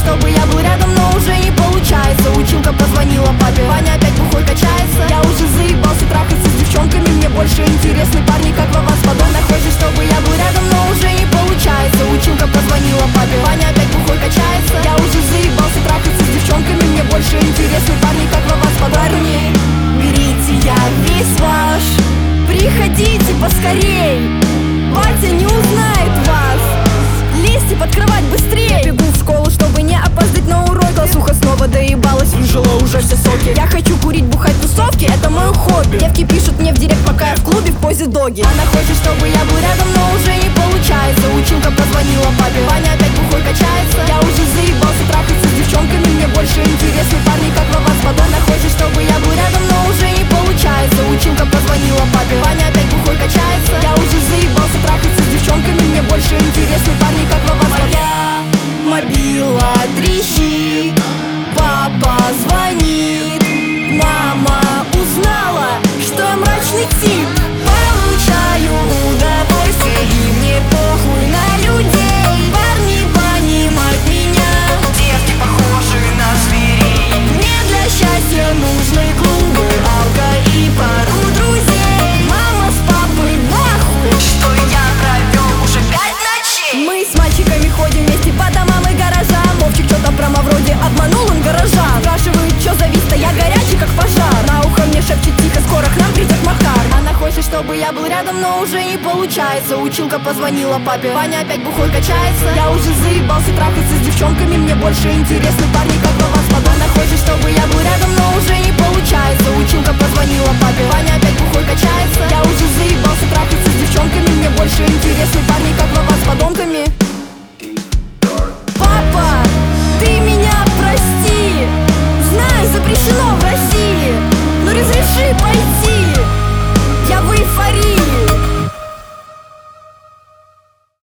чтобы я был рядом, но уже не получается. Училка позвонила папе, Ваня опять бухой качается. Я уже заебался трахаться с девчонками, мне больше интересны парни, как Вова с Мадонной. Хочет, чтобы я был рядом, но уже не получается. Училка позвонила папе, Ваня опять бухой качается. Я уже заебался трахаться с девчонками, мне больше интересны парни, как Вова с Мадонной. Берите, я весь ваш, приходите поскорей, батя не узнает вас. Лезьте под кровать быстрее. Я бегу в школу, чтобы не опоздать на урок. Классуха снова доебалась, выжила уже все соки. Я хочу курить, бухать, тусовки, это мое хобби. Девки пишут мне в директ, пока я в клубе в позе доги. Она хочет, чтобы я был рядом, но уже не получается. Училка позвонила папе, Ваня опять бухой качается. Я уже заебался трахаться с девчонками, мне больше интересны парни, как Вова с Мадонной. Хочет, чтобы я был рядом, но уже не получается. Училка позвонила папе, Ваня опять бухой качается. Я уже заебался трахаться с девчонками, мне больше интересны парни, как Вова с Мадонной. Мобила трещит, папа звонит, мама узнала, что я мрачный тип. Получаю удовольствие, и мне похуй на людей. Парни понимают меня, девки похожи на зверей. Мне для счастья нужны клубы, алко и пару друзей. Мама с папой нахуй, что я провел уже 5 ночей. Мы с мальчиками ходим вместе по домам и гаражам. Вовчик что-то прямо вроде обманул им гаража. Спрашивают, что за вид-то, я горячий как пожар. На ухо мне шепчет тихо, скоро к нам придет Макар. Она хочет, чтобы я был рядом, но уже не получается. Училка позвонила папе, Ваня опять бухой качается. Я уже заебался трахаться с девчонками, мне больше интересны парни, как Вова с Мадонной. Хочет, чтобы я был рядом, но уже не получается. Училка позвонила папе, Ваня опять бухой качается. Я уже заебался трахаться с девчонками, мне больше интересны парни, как Вова с Мадонками.